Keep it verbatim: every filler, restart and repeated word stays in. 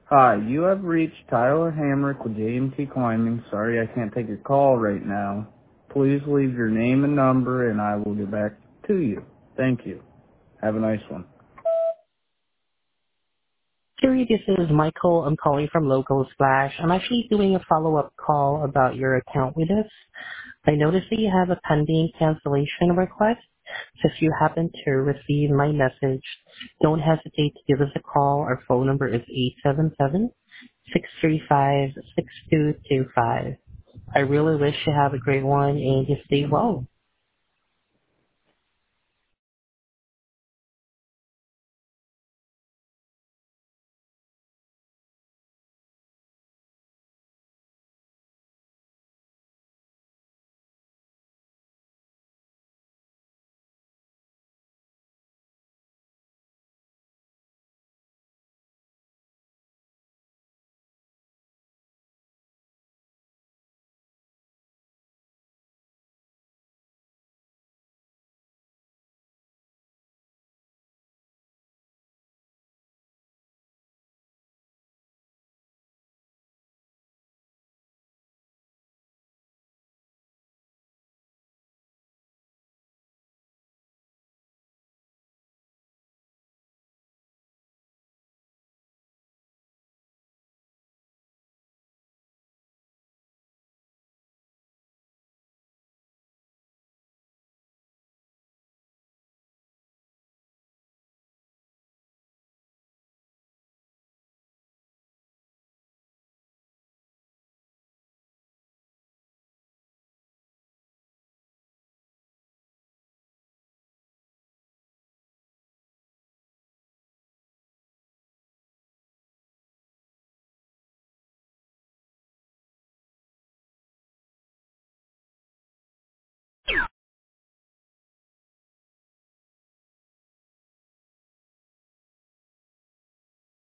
Hi, you have reached Tyler Hamrick with J M T Climbing. Sorry I can't take your call right now. Please leave your name and number and I will get back to you. Thank you. Have a nice one. Siri, this is Michael. I'm calling from Local Splash. I'm actually doing a follow-up call about your account with us. I noticed that you have a pending cancellation request. So if you happen to receive my message, don't hesitate to give us a call. Our phone number is eight seven seven, six three five, six two two five. I really wish you have a great one and you stay well.